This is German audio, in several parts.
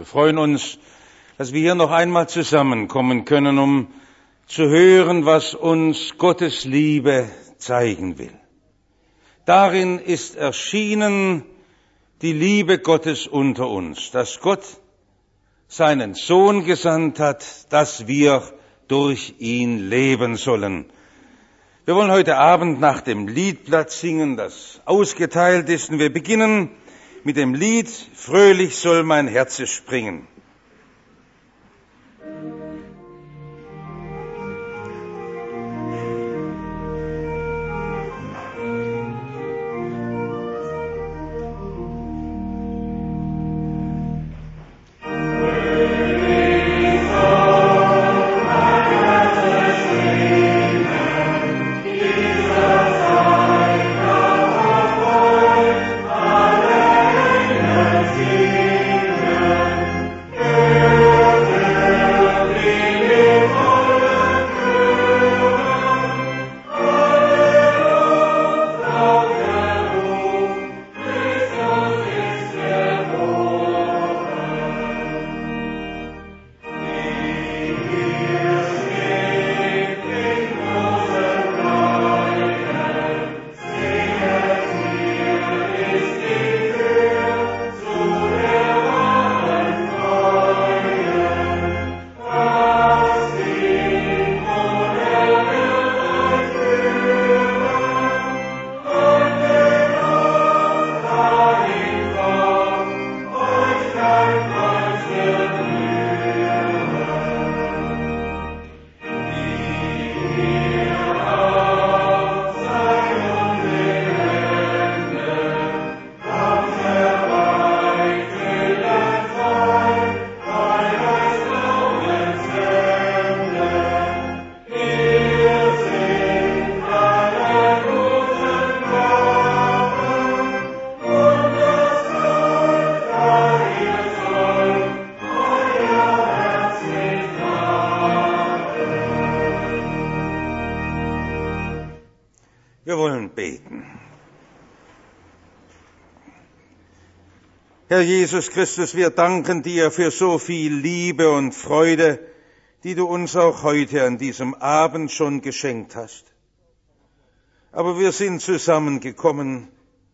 Wir freuen uns, dass wir hier noch einmal zusammenkommen können, um zu hören, was uns Gottes Liebe zeigen will. Darin ist erschienen die Liebe Gottes unter uns, dass Gott seinen Sohn gesandt hat, dass wir durch ihn leben sollen. Wir wollen heute Abend nach dem Liedblatt singen, das ausgeteilt ist, und wir beginnen mit dem Lied »Fröhlich soll mein Herze springen«. Wir wollen beten. Herr Jesus Christus, wir danken dir für so viel Liebe und Freude, die du uns auch heute an diesem Abend schon geschenkt hast. Aber wir sind zusammengekommen,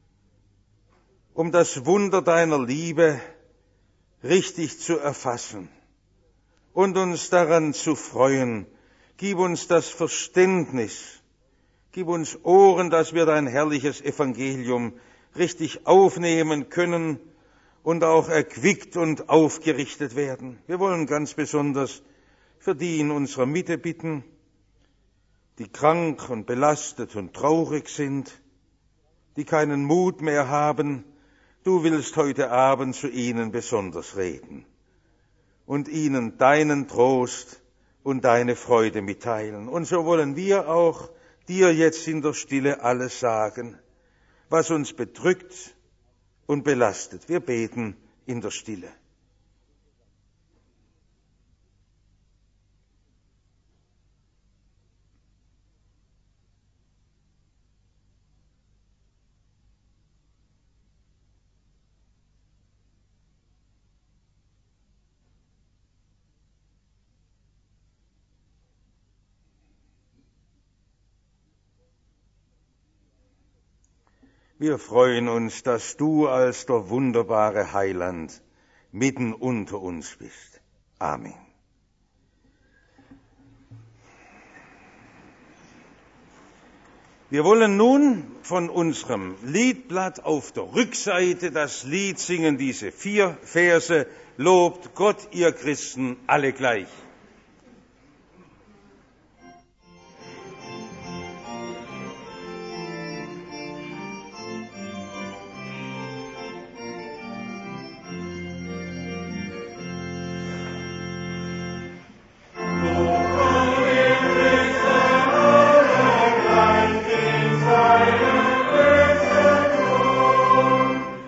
um das Wunder deiner Liebe richtig zu erfassen und uns daran zu freuen. Gib uns das Verständnis, gib uns Ohren, dass wir dein herrliches Evangelium richtig aufnehmen können und auch erquickt und aufgerichtet werden. Wir wollen ganz besonders für die in unserer Mitte bitten, die krank und belastet und traurig sind, die keinen Mut mehr haben. Du willst heute Abend zu ihnen besonders reden und ihnen deinen Trost und deine Freude mitteilen. Und so wollen wir auch dir jetzt in der Stille alles sagen, was uns bedrückt und belastet. Wir beten in der Stille. Wir freuen uns, dass du als der wunderbare Heiland mitten unter uns bist. Amen. Wir wollen nun von unserem Liedblatt auf der Rückseite das Lied singen, diese 4 Verse. Lobt Gott, ihr Christen, alle gleich.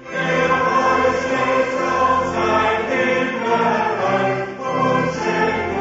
Thank you.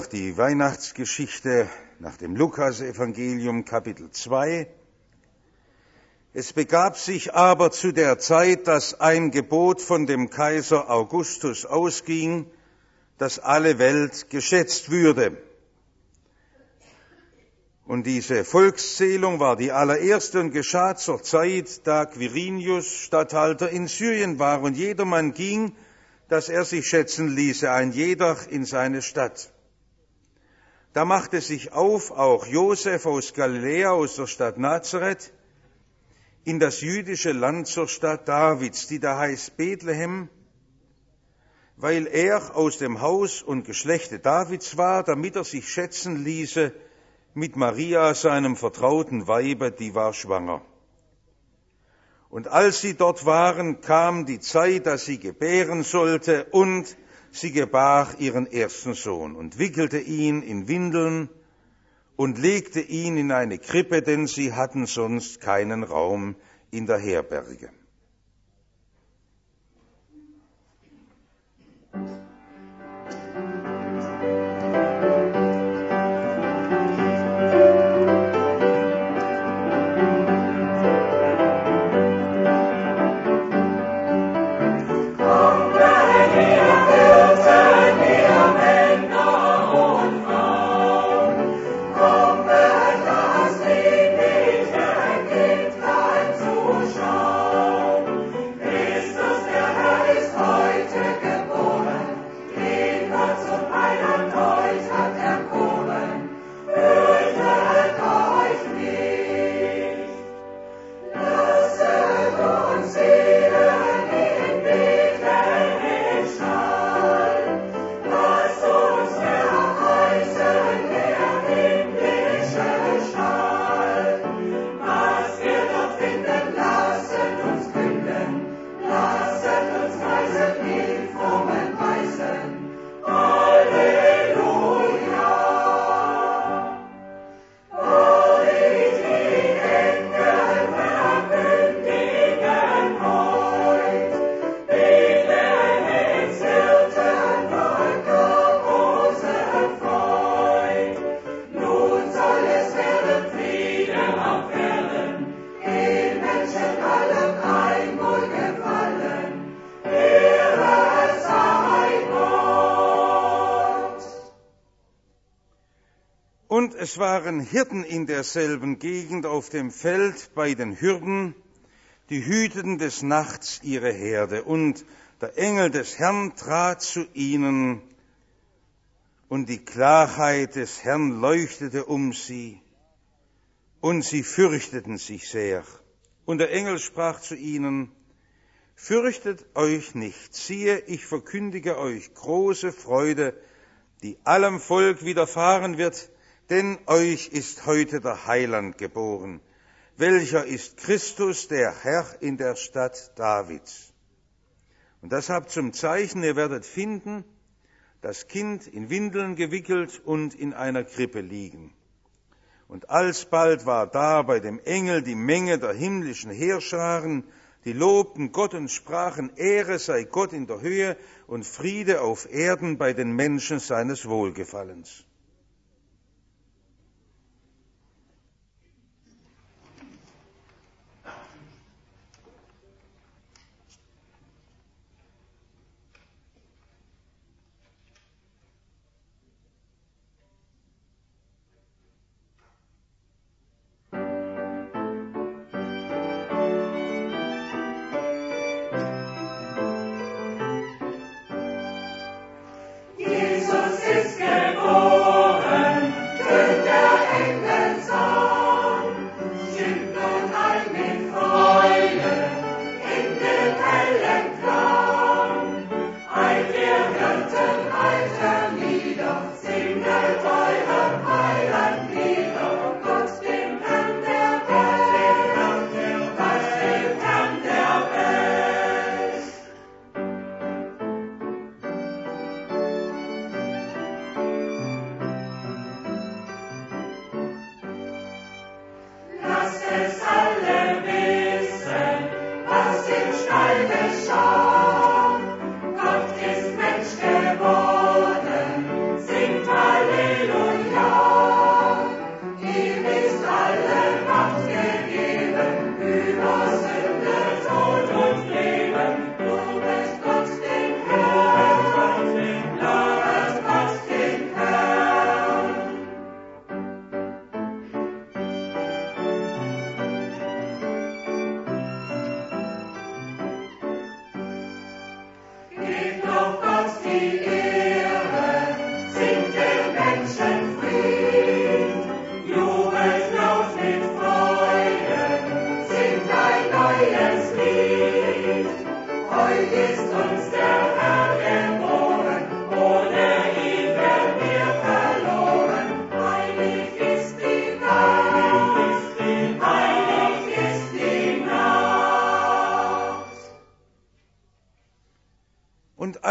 die Weihnachtsgeschichte nach dem Lukas-Evangelium, Kapitel 2. Es begab sich aber zu der Zeit, dass ein Gebot von dem Kaiser Augustus ausging, dass alle Welt geschätzt würde. Und diese Volkszählung war die allererste und geschah zur Zeit, da Quirinius Statthalter in Syrien war, und jedermann ging, dass er sich schätzen ließe, ein jeder in seine Stadt. Da machte sich auf auch Josef aus Galiläa, aus der Stadt Nazareth, in das jüdische Land zur Stadt Davids, die da heißt Bethlehem, weil er aus dem Haus und Geschlechte Davids war, damit er sich schätzen ließe mit Maria, seinem vertrauten Weibe, die war schwanger. Und als sie dort waren, kam die Zeit, dass sie gebären sollte, und sie gebar ihren ersten Sohn und wickelte ihn in Windeln und legte ihn in eine Krippe, denn sie hatten sonst keinen Raum in der Herberge. Und es waren Hirten in derselben Gegend auf dem Feld bei den Hürden, die hüteten des Nachts ihre Herde. Und der Engel des Herrn trat zu ihnen, und die Klarheit des Herrn leuchtete um sie, und sie fürchteten sich sehr. Und der Engel sprach zu ihnen: Fürchtet euch nicht, siehe, ich verkündige euch große Freude, die allem Volk widerfahren wird, denn euch ist heute der Heiland geboren, welcher ist Christus, der Herr in der Stadt Davids. Und das habt zum Zeichen, ihr werdet finden, das Kind in Windeln gewickelt und in einer Krippe liegen. Und alsbald war da bei dem Engel die Menge der himmlischen Heerscharen, die lobten Gott und sprachen: Ehre sei Gott in der Höhe und Friede auf Erden bei den Menschen seines Wohlgefallens. Jesus ist geboren.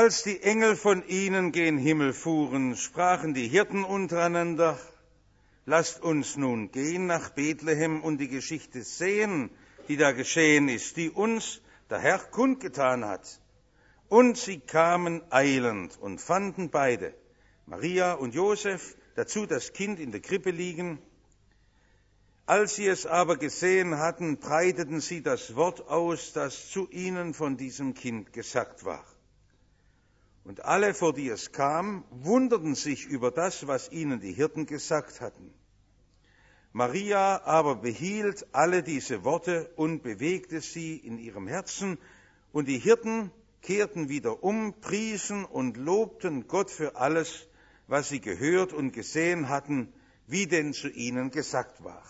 Als die Engel von ihnen gen Himmel fuhren, sprachen die Hirten untereinander: Lasst uns nun gehen nach Bethlehem und die Geschichte sehen, die da geschehen ist, die uns der Herr kundgetan hat. Und sie kamen eilend und fanden beide, Maria und Josef, dazu das Kind in der Krippe liegen. Als sie es aber gesehen hatten, breiteten sie das Wort aus, das zu ihnen von diesem Kind gesagt war. Und alle, vor die es kam, wunderten sich über das, was ihnen die Hirten gesagt hatten. Maria aber behielt alle diese Worte und bewegte sie in ihrem Herzen, und die Hirten kehrten wieder um, priesen und lobten Gott für alles, was sie gehört und gesehen hatten, wie denn zu ihnen gesagt war.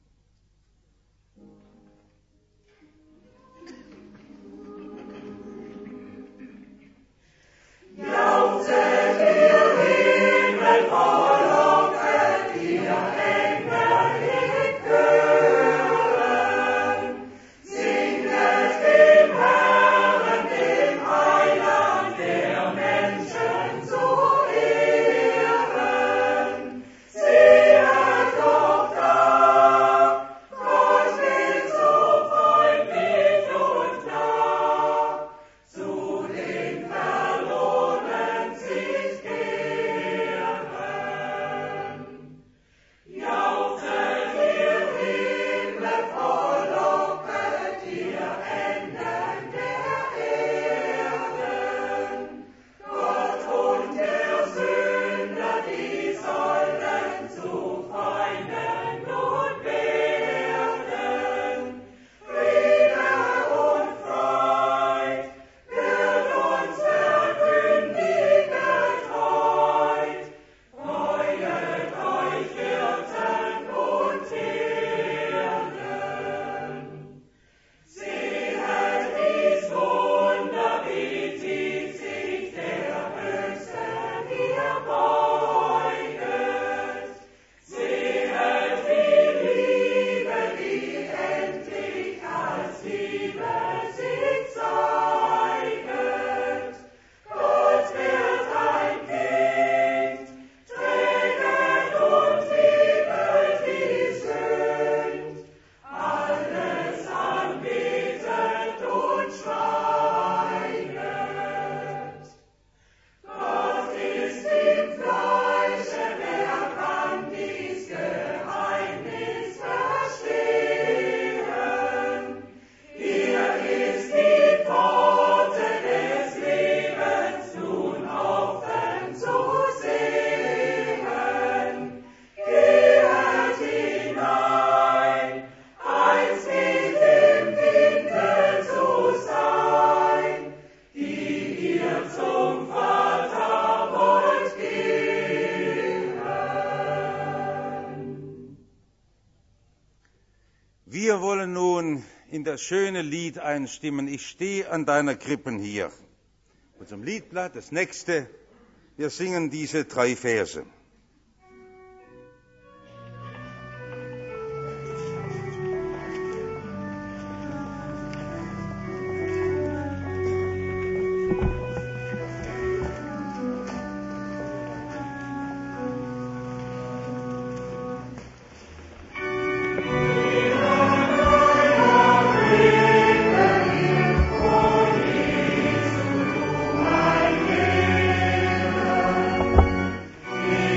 Wir wollen nun in das schöne Lied einstimmen, Ich stehe an deiner Krippen hier. Und zum Liedblatt, das nächste, wir singen diese 3 Verse. Yeah.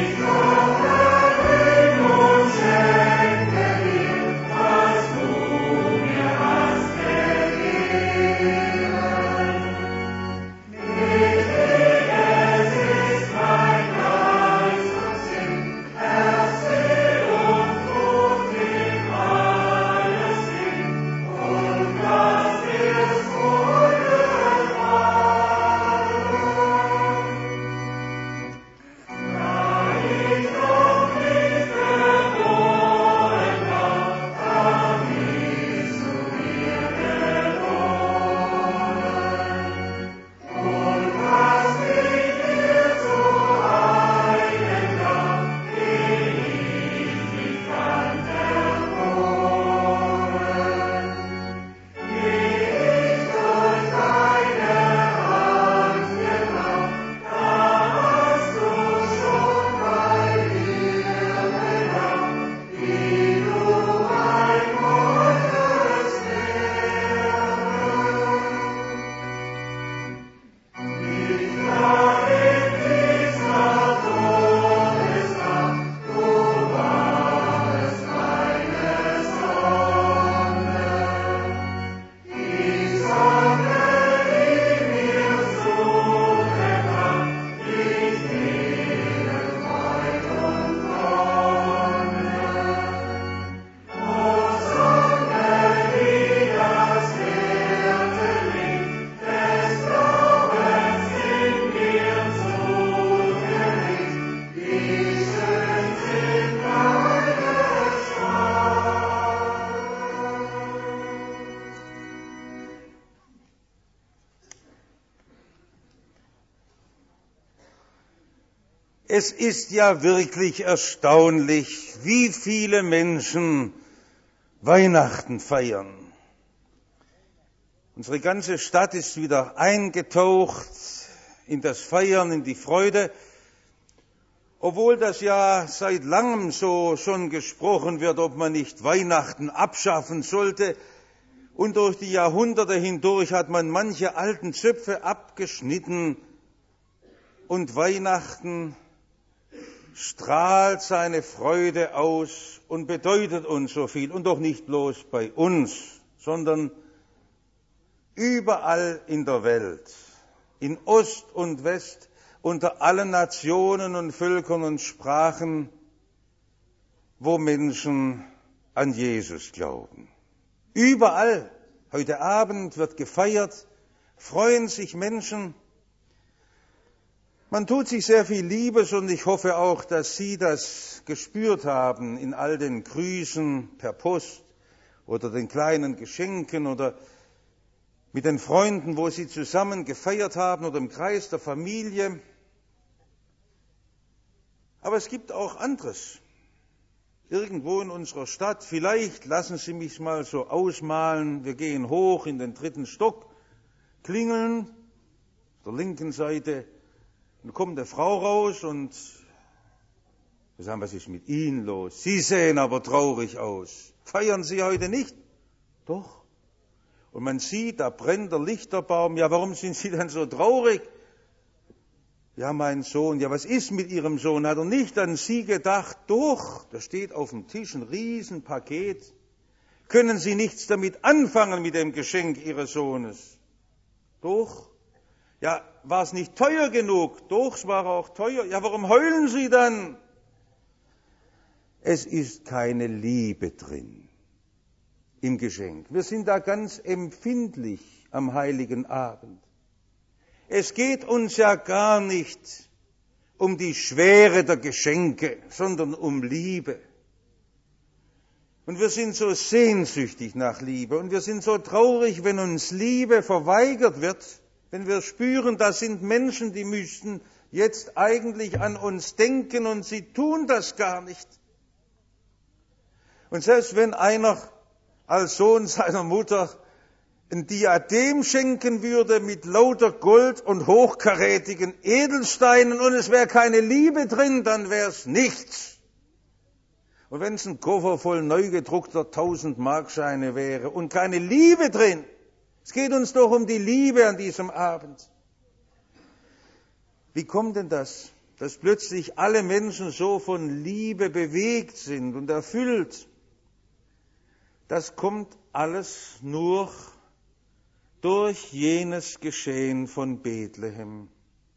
Es ist ja wirklich erstaunlich, wie viele Menschen Weihnachten feiern. Unsere ganze Stadt ist wieder eingetaucht in das Feiern, in die Freude, obwohl das ja seit langem so schon gesprochen wird, ob man nicht Weihnachten abschaffen sollte. Und durch die Jahrhunderte hindurch hat man manche alten Zöpfe abgeschnitten und Weihnachten strahlt seine Freude aus und bedeutet uns so viel. Und doch nicht bloß bei uns, sondern überall in der Welt, in Ost und West, unter allen Nationen und Völkern und Sprachen, wo Menschen an Jesus glauben. Überall, heute Abend wird gefeiert, freuen sich Menschen. Man tut sich sehr viel Liebes und ich hoffe auch, dass Sie das gespürt haben in all den Grüßen per Post oder den kleinen Geschenken oder mit den Freunden, wo Sie zusammen gefeiert haben oder im Kreis der Familie. Aber es gibt auch anderes. Irgendwo in unserer Stadt, vielleicht lassen Sie mich mal so ausmalen, wir gehen hoch in den 3. Stock, klingeln, auf der linken Seite, dann kommt eine Frau raus und wir sagen, was ist mit Ihnen los? Sie sehen aber traurig aus. Feiern Sie heute nicht? Doch. Und man sieht, da brennt der Lichterbaum. Ja, warum sind Sie denn so traurig? Ja, mein Sohn. Ja, was ist mit Ihrem Sohn? Hat er nicht an Sie gedacht? Doch, da steht auf dem Tisch ein Riesenpaket. Können Sie nichts damit anfangen mit dem Geschenk Ihres Sohnes? Doch. Ja, war es nicht teuer genug? Doch, es war auch teuer. Ja, warum heulen Sie dann? Es ist keine Liebe drin im Geschenk. Wir sind da ganz empfindlich am Heiligen Abend. Es geht uns ja gar nicht um die Schwere der Geschenke, sondern um Liebe. Und wir sind so sehnsüchtig nach Liebe und wir sind so traurig, wenn uns Liebe verweigert wird, wenn wir spüren, da sind Menschen, die müssten jetzt eigentlich an uns denken und sie tun das gar nicht. Und selbst wenn einer als Sohn seiner Mutter ein Diadem schenken würde mit lauter Gold und hochkarätigen Edelsteinen und es wäre keine Liebe drin, dann wäre es nichts. Und wenn es ein Koffer voll neu gedruckter 1000-Markscheine wäre und keine Liebe drin, es geht uns doch um die Liebe an diesem Abend. Wie kommt denn das, dass plötzlich alle Menschen so von Liebe bewegt sind und erfüllt? Das kommt alles nur durch jenes Geschehen von Bethlehem.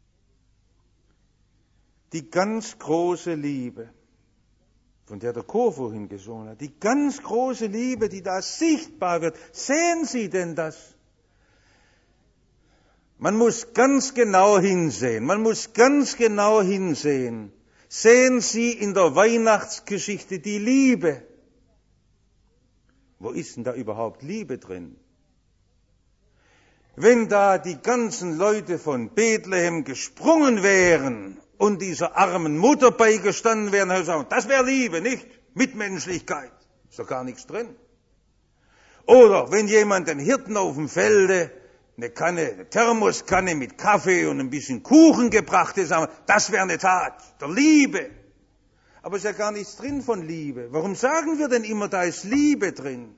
Die ganz große Liebe, von der der Chor vorhin gesungen hat, die ganz große Liebe, die da sichtbar wird. Sehen Sie denn das? Man muss ganz genau hinsehen. Sehen Sie in der Weihnachtsgeschichte die Liebe. Wo ist denn da überhaupt Liebe drin? Wenn da die ganzen Leute von Bethlehem gesprungen wären und dieser armen Mutter beigestanden wären, dann sagen, das wäre Liebe, nicht Mitmenschlichkeit. Ist doch gar nichts drin. Oder wenn jemand den Hirten auf dem Felde eine Thermoskanne mit Kaffee und ein bisschen Kuchen gebracht hätte, sagen, das wäre eine Tat der Liebe. Aber es ist ja gar nichts drin von Liebe. Warum sagen wir denn immer, da ist Liebe drin?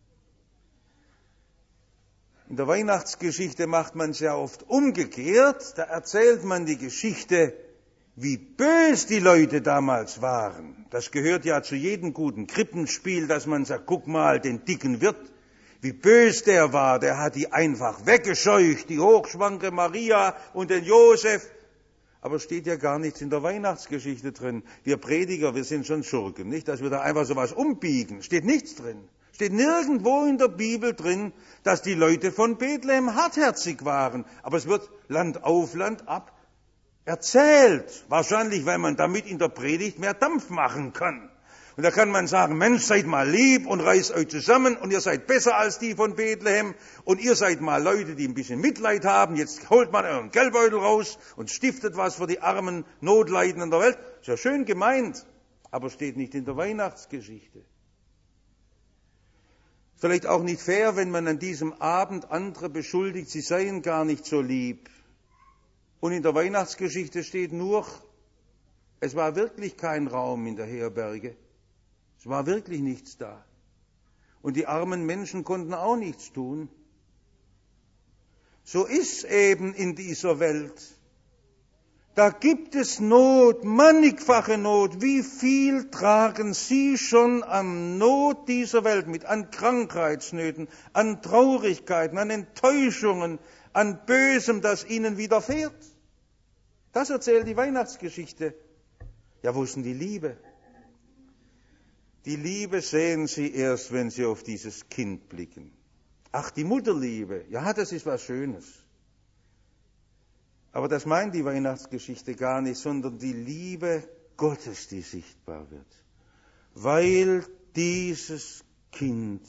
In der Weihnachtsgeschichte macht man es ja oft umgekehrt. Da erzählt man die Geschichte, wie bös die Leute damals waren. Das gehört ja zu jedem guten Krippenspiel, dass man sagt, guck mal, den dicken Wirt, wie bös der war. Der hat die einfach weggescheucht, die hochschwangere Maria und den Josef. Aber steht ja gar nichts in der Weihnachtsgeschichte drin. Wir Prediger, wir sind schon Schurken, nicht, dass wir da einfach sowas umbiegen. Steht nichts drin. Steht nirgendwo in der Bibel drin, dass die Leute von Bethlehem hartherzig waren. Aber es wird Land auf, Land ab erzählt. Wahrscheinlich, weil man damit in der Predigt mehr Dampf machen kann. Und da kann man sagen, Mensch, seid mal lieb und reißt euch zusammen und ihr seid besser als die von Bethlehem und ihr seid mal Leute, die ein bisschen Mitleid haben. Jetzt holt man euren Geldbeutel raus und stiftet was für die armen Notleidenden der Welt. Ist ja schön gemeint, aber steht nicht in der Weihnachtsgeschichte. Vielleicht auch nicht fair, wenn man an diesem Abend andere beschuldigt, sie seien gar nicht so lieb. Und in der Weihnachtsgeschichte steht nur, es war wirklich kein Raum in der Herberge. Es war wirklich nichts da. Und die armen Menschen konnten auch nichts tun. So ist eben in dieser Welt. Da gibt es Not, mannigfache Not. Wie viel tragen Sie schon an Not dieser Welt mit? An Krankheitsnöten, an Traurigkeiten, an Enttäuschungen, an Bösem, das Ihnen widerfährt. Das erzählt die Weihnachtsgeschichte. Ja, wo ist denn die Liebe? Die Liebe sehen Sie erst, wenn Sie auf dieses Kind blicken. Ach, die Mutterliebe, ja, das ist was Schönes. Aber das meint die Weihnachtsgeschichte gar nicht, sondern die Liebe Gottes, die sichtbar wird. Weil dieses Kind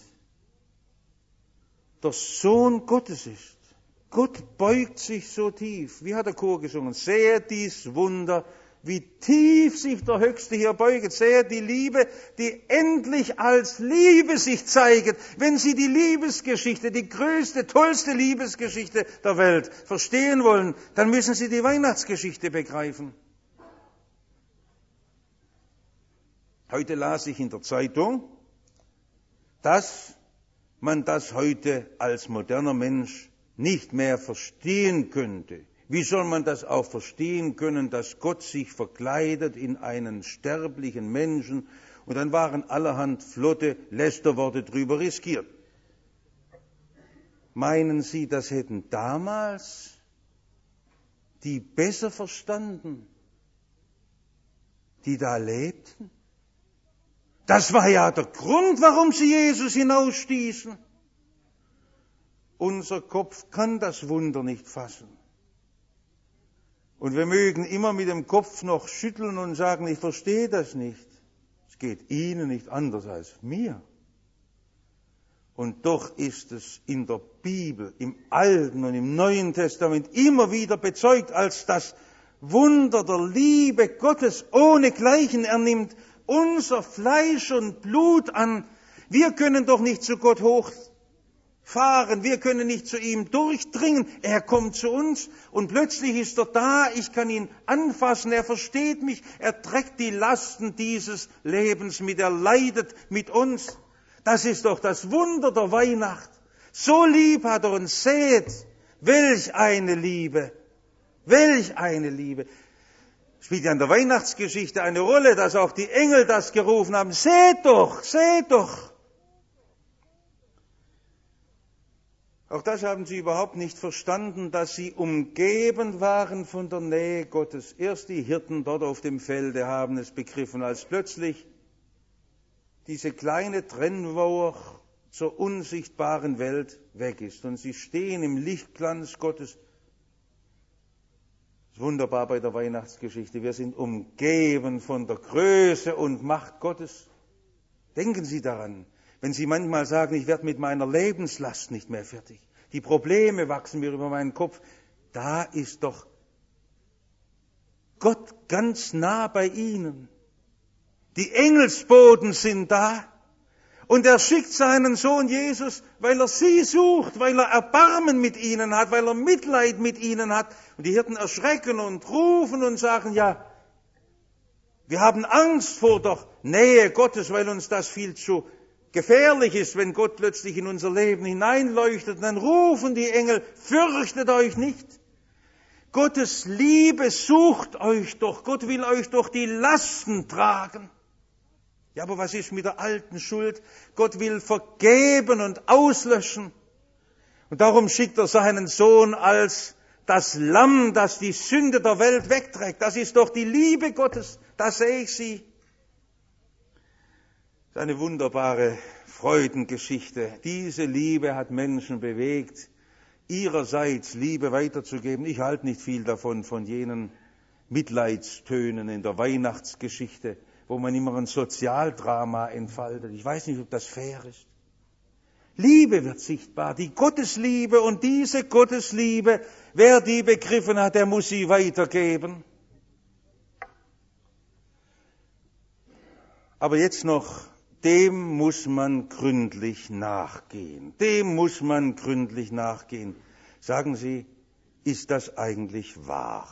der Sohn Gottes ist. Gott beugt sich so tief. Wie hat der Chor gesungen? Seht dies Wunder, wie tief sich der Höchste hier beuget. Seht die Liebe, die endlich als Liebe sich zeigt. Wenn Sie die Liebesgeschichte, die größte, tollste Liebesgeschichte der Welt verstehen wollen, dann müssen Sie die Weihnachtsgeschichte begreifen. Heute las ich in der Zeitung, dass man das heute als moderner Mensch nicht mehr verstehen könnte. Wie soll man das auch verstehen können, dass Gott sich verkleidet in einen sterblichen Menschen? Und dann waren allerhand flotte Lästerworte drüber riskiert. Meinen Sie, das hätten damals die besser verstanden, die da lebten? Das war ja der Grund, warum sie Jesus hinausstießen. Unser Kopf kann das Wunder nicht fassen. Und wir mögen immer mit dem Kopf noch schütteln und sagen, ich verstehe das nicht. Es geht Ihnen nicht anders als mir. Und doch ist es in der Bibel, im Alten und im Neuen Testament immer wieder bezeugt als das Wunder der Liebe Gottes ohnegleichen. Er nimmt unser Fleisch und Blut an. Wir können doch nicht zu Gott hochfahren, wir können nicht zu ihm durchdringen. Er kommt zu uns und plötzlich ist er da, ich kann ihn anfassen, er versteht mich, er trägt die Lasten dieses Lebens mit, er leidet mit uns. Das ist doch das Wunder der Weihnacht. So lieb hat er uns, seht, welch eine Liebe, welch eine Liebe. Spielt ja in der Weihnachtsgeschichte eine Rolle, dass auch die Engel das gerufen haben. Seht doch, seht doch. Auch das haben sie überhaupt nicht verstanden, dass sie umgeben waren von der Nähe Gottes. Erst die Hirten dort auf dem Felde haben es begriffen, als plötzlich diese kleine Trennmauer zur unsichtbaren Welt weg ist. Und sie stehen im Lichtglanz Gottes. Das ist wunderbar bei der Weihnachtsgeschichte. Wir sind umgeben von der Größe und Macht Gottes. Denken Sie daran, wenn Sie manchmal sagen, ich werde mit meiner Lebenslast nicht mehr fertig. Die Probleme wachsen mir über meinen Kopf. Da ist doch Gott ganz nah bei Ihnen. Die Engelsboten sind da. Und er schickt seinen Sohn Jesus, weil er sie sucht, weil er Erbarmen mit ihnen hat, weil er Mitleid mit ihnen hat. Und die Hirten erschrecken und rufen und sagen, ja, wir haben Angst vor der Nähe Gottes, weil uns das viel zu gefährlich ist, wenn Gott plötzlich in unser Leben hineinleuchtet. Und dann rufen die Engel, fürchtet euch nicht. Gottes Liebe sucht euch doch. Gott will euch doch die Lasten tragen. Ja, aber was ist mit der alten Schuld? Gott will vergeben und auslöschen. Und darum schickt er seinen Sohn als das Lamm, das die Sünde der Welt wegträgt. Das ist doch die Liebe Gottes. Da sehe ich sie. Das ist eine wunderbare Freudengeschichte. Diese Liebe hat Menschen bewegt, ihrerseits Liebe weiterzugeben. Ich halte nicht viel davon, von jenen Mitleidstönen in der Weihnachtsgeschichte. wo man immer ein Sozialdrama entfaltet. Ich weiß nicht, ob das fair ist. Liebe wird sichtbar, die Gottesliebe, und diese Gottesliebe, wer die begriffen hat, der muss sie weitergeben. Aber jetzt noch, dem muss man gründlich nachgehen. Dem muss man gründlich nachgehen. Sagen Sie, ist das eigentlich wahr?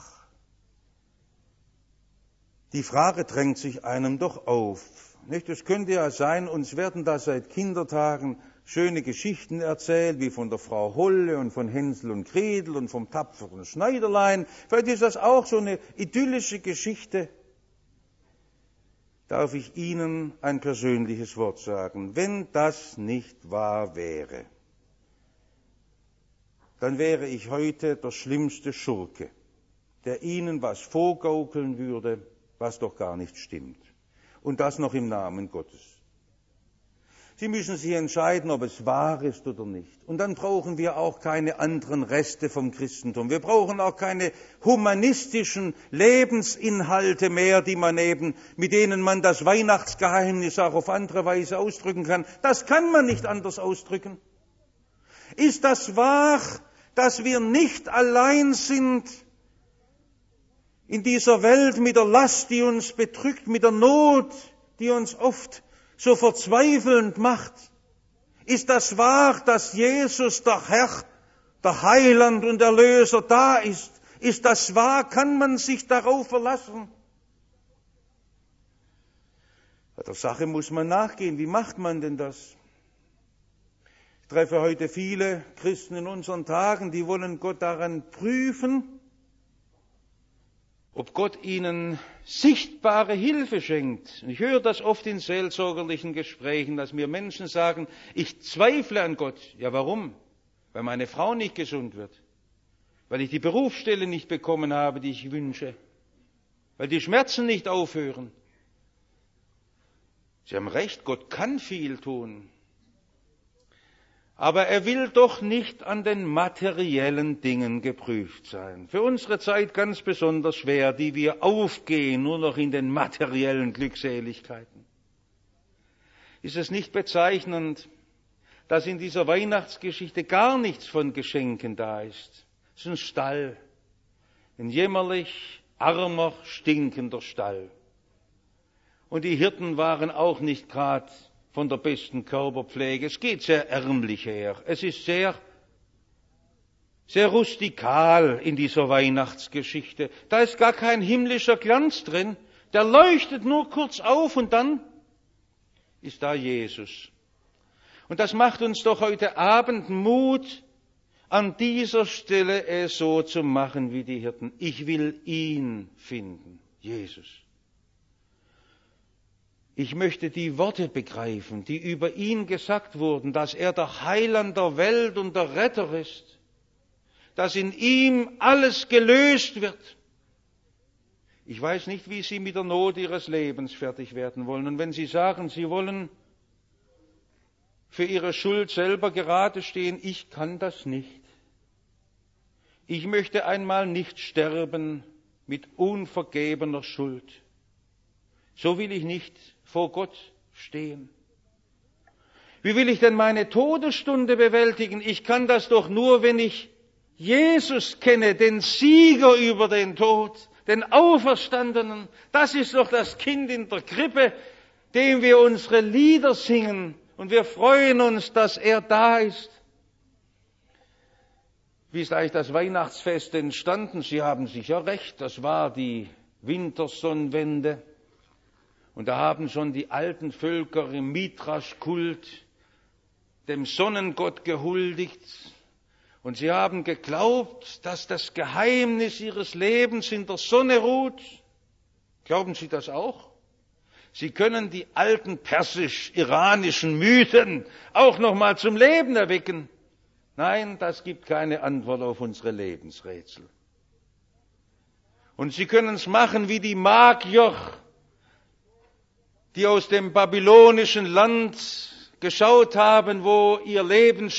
Die Frage drängt sich einem doch auf. Nicht? Es könnte ja sein, uns werden da seit Kindertagen schöne Geschichten erzählt, wie von der Frau Holle und von Hänsel und Gretel und vom tapferen Schneiderlein. Vielleicht ist das auch so eine idyllische Geschichte. Darf ich Ihnen ein persönliches Wort sagen? Wenn das nicht wahr wäre, dann wäre ich heute der schlimmste Schurke, der Ihnen was vorgaukeln würde, was doch gar nicht stimmt. Und das noch im Namen Gottes. Sie müssen sich entscheiden, ob es wahr ist oder nicht. Und dann brauchen wir auch keine anderen Reste vom Christentum. Wir brauchen auch keine humanistischen Lebensinhalte mehr, mit denen man das Weihnachtsgeheimnis auch auf andere Weise ausdrücken kann. Das kann man nicht anders ausdrücken. Ist das wahr, dass wir nicht allein sind in dieser Welt mit der Last, die uns bedrückt, mit der Not, die uns oft so verzweifelnd macht? Ist das wahr, dass Jesus, der Herr, der Heiland und Erlöser da ist? Ist das wahr? Kann man sich darauf verlassen? Bei der Sache muss man nachgehen. Wie macht man denn das? Ich treffe heute viele Christen in unseren Tagen, die wollen Gott daran prüfen, ob Gott ihnen sichtbare Hilfe schenkt. Ich höre das oft in seelsorgerlichen Gesprächen, dass mir Menschen sagen, ich zweifle an Gott. Ja, warum? Weil meine Frau nicht gesund wird. Weil ich die Berufsstelle nicht bekommen habe, die ich wünsche. Weil die Schmerzen nicht aufhören. Sie haben recht, Gott kann viel tun. Aber er will doch nicht an den materiellen Dingen geprüft sein. Für unsere Zeit ganz besonders schwer, die wir aufgehen nur noch in den materiellen Glückseligkeiten. Ist es nicht bezeichnend, dass in dieser Weihnachtsgeschichte gar nichts von Geschenken da ist? Es ist ein Stall, ein jämmerlich, armer, stinkender Stall. Und die Hirten waren auch nicht gerade von der besten Körperpflege. Es geht sehr ärmlich her. Es ist sehr rustikal in dieser Weihnachtsgeschichte. Da ist gar kein himmlischer Glanz drin. Der leuchtet nur kurz auf und dann ist da Jesus. Und das macht uns doch heute Abend Mut, an dieser Stelle es so zu machen wie die Hirten. Ich will ihn finden, Jesus. Ich möchte die Worte begreifen, die über ihn gesagt wurden, dass er der Heiland der Welt und der Retter ist, dass in ihm alles gelöst wird. Ich weiß nicht, wie Sie mit der Not Ihres Lebens fertig werden wollen. Und wenn Sie sagen, Sie wollen für Ihre Schuld selber gerade stehen, ich kann das nicht. Ich möchte einmal nicht sterben mit unvergebener Schuld. So will ich nicht vor Gott stehen. Wie will ich denn meine Todesstunde bewältigen? Ich kann das doch nur, wenn ich Jesus kenne, den Sieger über den Tod, den Auferstandenen. Das ist doch das Kind in der Krippe, dem wir unsere Lieder singen. Und wir freuen uns, dass er da ist. Wie ist eigentlich das Weihnachtsfest entstanden? Sie haben sicher recht, das war die Wintersonnenwende. Und da haben schon die alten Völker im Midrash-Kult dem Sonnengott gehuldigt. Und sie haben geglaubt, dass das Geheimnis ihres Lebens in der Sonne ruht. Glauben Sie das auch? Sie können die alten persisch-iranischen Mythen auch noch mal zum Leben erwecken. Nein, das gibt keine Antwort auf unsere Lebensrätsel. Und Sie können es machen wie die Magier, die aus dem babylonischen Land geschaut haben, wo ihr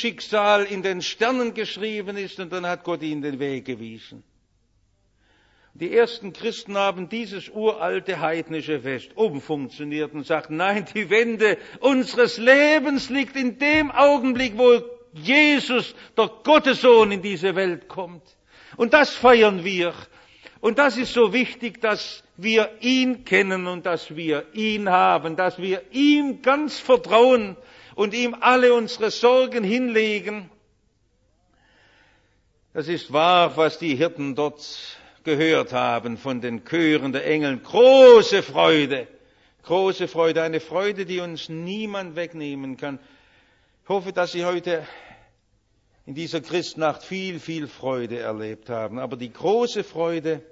Lebensschicksal in den Sternen geschrieben ist, und dann hat Gott ihnen den Weg gewiesen. Die ersten Christen haben dieses uralte heidnische Fest umfunktioniert und sagten, nein, die Wende unseres Lebens liegt in dem Augenblick, wo Jesus, der Gottessohn, in diese Welt kommt. Und das feiern wir. Und das ist so wichtig, dass wir ihn kennen und dass wir ihn haben, dass wir ihm ganz vertrauen und ihm alle unsere Sorgen hinlegen. Das ist wahr, was die Hirten dort gehört haben von den Chören der Engel. Große Freude, eine Freude, die uns niemand wegnehmen kann. Ich hoffe, dass Sie heute in dieser Christnacht viel, viel Freude erlebt haben. Aber die große Freude,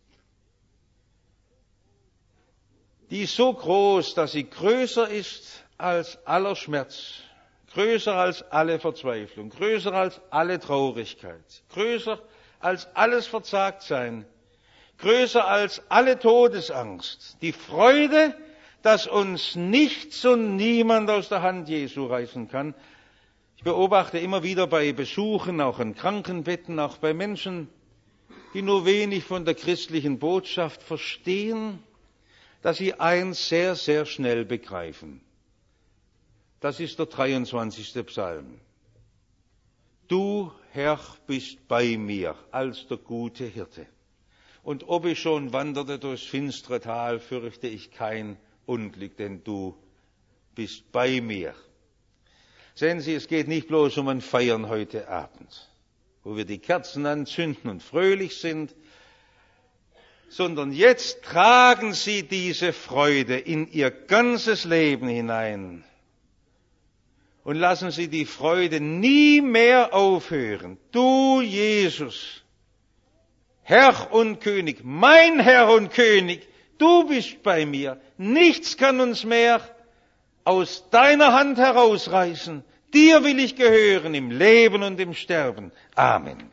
die ist so groß, dass sie größer ist als aller Schmerz, größer als alle Verzweiflung, größer als alle Traurigkeit, größer als alles Verzagtsein, größer als alle Todesangst. Die Freude, dass uns nichts und niemand aus der Hand Jesu reißen kann. Ich beobachte immer wieder bei Besuchen, auch in Krankenbetten, auch bei Menschen, die nur wenig von der christlichen Botschaft verstehen, dass sie eins sehr, sehr schnell begreifen. Das ist der 23. Psalm. Du, Herr, bist bei mir als der gute Hirte. Und ob ich schon wanderte durchs finstere Tal, fürchte ich kein Unglück, denn du bist bei mir. Sehen Sie, es geht nicht bloß um ein Feiern heute Abend, wo wir die Kerzen anzünden und fröhlich sind, sondern jetzt tragen Sie diese Freude in Ihr ganzes Leben hinein und lassen Sie die Freude nie mehr aufhören. Du, Jesus, Herr und König, mein Herr und König, du bist bei mir. Nichts kann uns mehr aus deiner Hand herausreißen. Dir will ich gehören im Leben und im Sterben. Amen.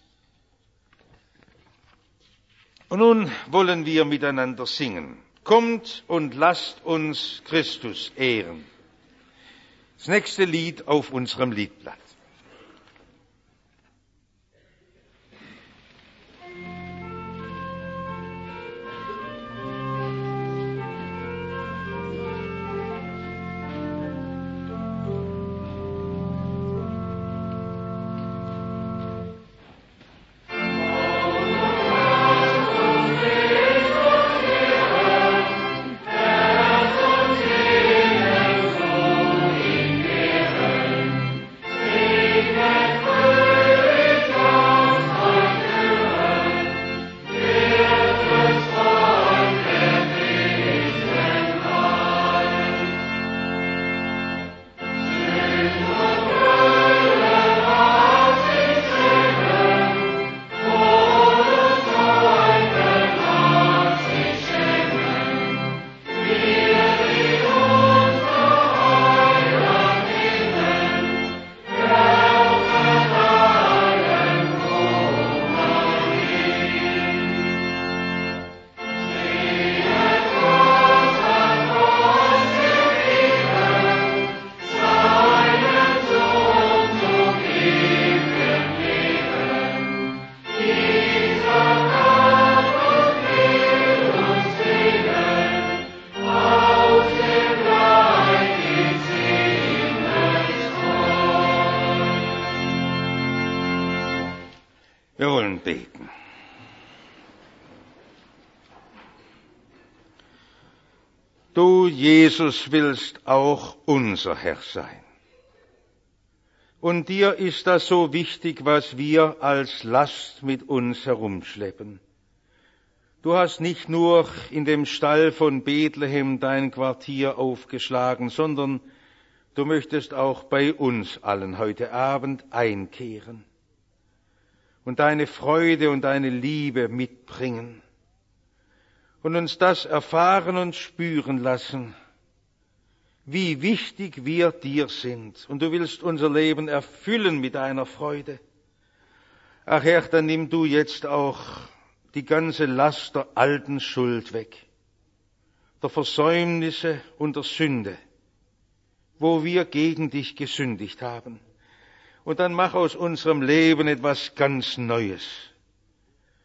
Und nun wollen wir miteinander singen. Kommt und lasst uns Christus ehren. Das nächste Lied auf unserem Liedblatt. Wir wollen beten. Du, Jesus, willst auch unser Herr sein. Und dir ist das so wichtig, was wir als Last mit uns herumschleppen. Du hast nicht nur in dem Stall von Bethlehem dein Quartier aufgeschlagen, sondern du möchtest auch bei uns allen heute Abend einkehren und deine Freude und deine Liebe mitbringen und uns das erfahren und spüren lassen, wie wichtig wir dir sind. Und du willst unser Leben erfüllen mit deiner Freude. Ach Herr, dann nimm du jetzt auch die ganze Last der alten Schuld weg, der Versäumnisse und der Sünde, wo wir gegen dich gesündigt haben. Und dann mach aus unserem Leben etwas ganz Neues.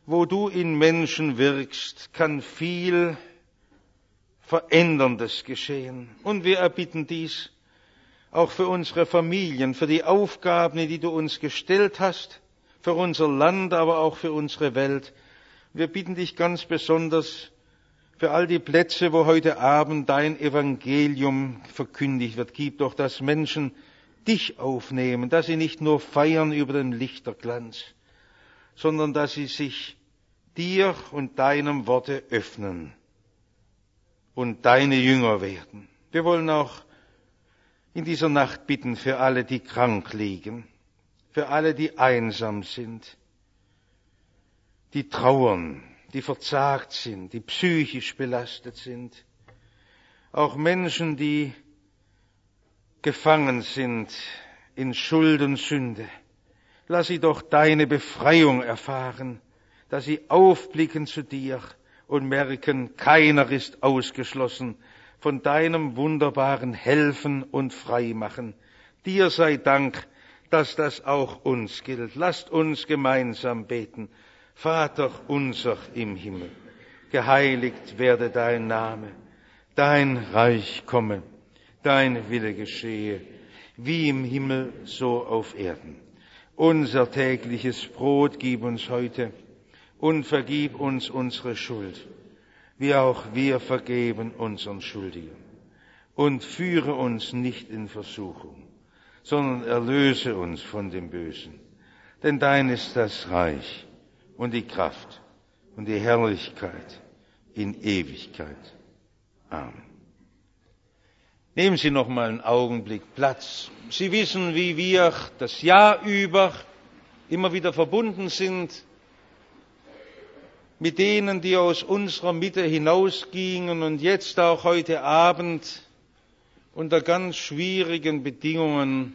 wo du in Menschen wirkst, kann viel Veränderndes geschehen. Und wir erbitten dies auch für unsere Familien, für die Aufgaben, die du uns gestellt hast, für unser Land, aber auch für unsere Welt. Wir bitten dich ganz besonders für all die Plätze, wo heute Abend dein Evangelium verkündigt wird. Gib doch, dass Menschen dich aufnehmen, dass sie nicht nur feiern über den Lichterglanz, sondern dass sie sich dir und deinem Worte öffnen und deine Jünger werden. Wir wollen auch in dieser Nacht bitten für alle, die krank liegen, für alle, die einsam sind, die trauern, die verzagt sind, die psychisch belastet sind, auch Menschen, die gefangen sind in Schuld und Sünde. Lass sie doch deine Befreiung erfahren, dass sie aufblicken zu dir und merken, keiner ist ausgeschlossen von deinem wunderbaren Helfen und Freimachen. Dir sei Dank, dass das auch uns gilt. Lasst uns gemeinsam beten. Vater unser im Himmel, geheiligt werde dein Name, dein Reich komme, dein Wille geschehe, wie im Himmel, so auf Erden. Unser tägliches Brot gib uns heute und vergib uns unsere Schuld, wie auch wir vergeben unseren Schuldigen. Und führe uns nicht in Versuchung, sondern erlöse uns von dem Bösen. Denn dein ist das Reich und die Kraft und die Herrlichkeit in Ewigkeit. Amen. Nehmen Sie noch mal einen Augenblick Platz. Sie wissen, wie wir das Jahr über immer wieder verbunden sind mit denen, die aus unserer Mitte hinausgingen und jetzt auch heute Abend unter ganz schwierigen Bedingungen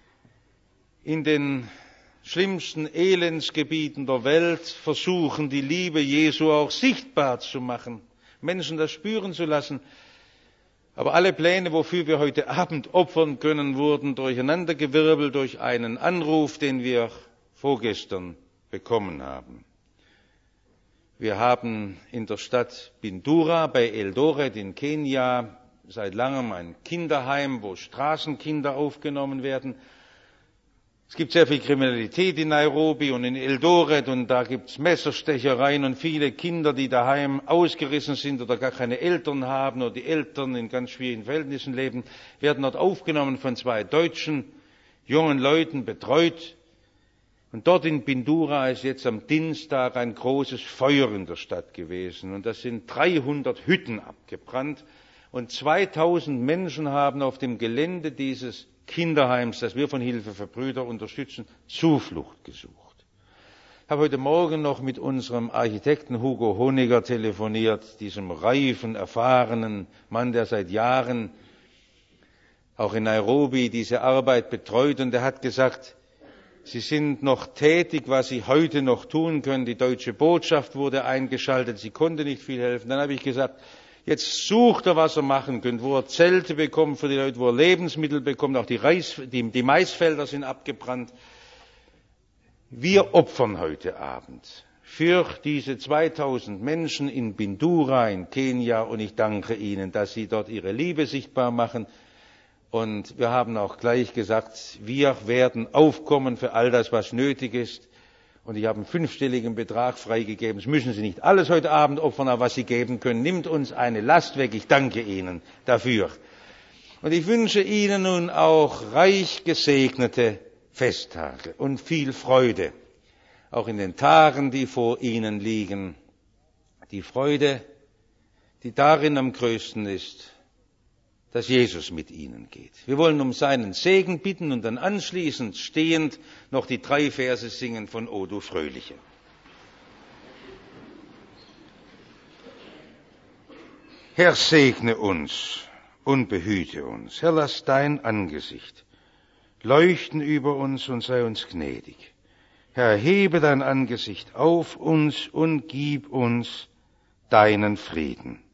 in den schlimmsten Elendsgebieten der Welt versuchen, die Liebe Jesu auch sichtbar zu machen, Menschen das spüren zu lassen. Aber alle Pläne, wofür wir heute Abend opfern können, wurden durcheinandergewirbelt durch einen Anruf, den wir vorgestern bekommen haben. Wir haben in der Stadt Bindura bei Eldoret in Kenia seit langem ein Kinderheim, wo Straßenkinder aufgenommen werden. Es gibt sehr viel Kriminalität in Nairobi und in Eldoret und da gibt es Messerstechereien und viele Kinder, die daheim ausgerissen sind oder gar keine Eltern haben oder die Eltern in ganz schwierigen Verhältnissen leben, werden dort aufgenommen von 2 deutschen jungen Leuten, betreut. Und dort in Bindura ist jetzt am Dienstag ein großes Feuer in der Stadt gewesen und das sind 300 Hütten abgebrannt und 2000 Menschen haben auf dem Gelände dieses Kinderheims, das wir von Hilfe für Brüder unterstützen, Zuflucht gesucht. Ich habe heute Morgen noch mit unserem Architekten Hugo Honiger telefoniert, diesem reifen, erfahrenen Mann, der seit Jahren auch in Nairobi diese Arbeit betreut, und er hat gesagt, Sie sind noch tätig, was Sie heute noch tun können. Die deutsche Botschaft wurde eingeschaltet, sie konnte nicht viel helfen. Dann habe ich gesagt, jetzt sucht er, was er machen könnte, wo er Zelte bekommt für die Leute, wo er Lebensmittel bekommt, auch die Maisfelder sind abgebrannt. Wir opfern heute Abend für diese 2000 Menschen in Bindura in Kenia und ich danke Ihnen, dass Sie dort Ihre Liebe sichtbar machen. Und wir haben auch gleich gesagt, wir werden aufkommen für all das, was nötig ist. Und ich habe einen 5-stelligen Betrag freigegeben. Das müssen Sie nicht alles heute Abend opfern, aber was Sie geben können, nimmt uns eine Last weg. Ich danke Ihnen dafür. Und ich wünsche Ihnen nun auch reich gesegnete Festtage und viel Freude, auch in den Tagen, die vor Ihnen liegen. Die Freude, die darin am größten ist, dass Jesus mit ihnen geht. Wir wollen um seinen Segen bitten und dann anschließend stehend noch die 3 Verse singen von O du Fröhliche. Herr, segne uns und behüte uns. Herr, lass dein Angesicht leuchten über uns und sei uns gnädig. Herr, hebe dein Angesicht auf uns und gib uns deinen Frieden.